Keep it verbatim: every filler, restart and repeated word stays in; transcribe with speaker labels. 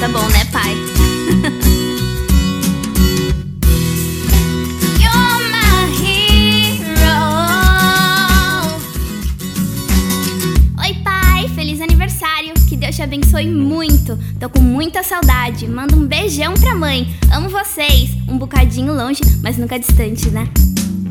Speaker 1: Tá bom, né, pai? You're my hero. Oi, pai, feliz aniversário. Que Deus te abençoe muito. Tô com muita saudade. Manda um beijão pra mãe. Amo vocês. Um bocadinho longe, mas nunca distante, né?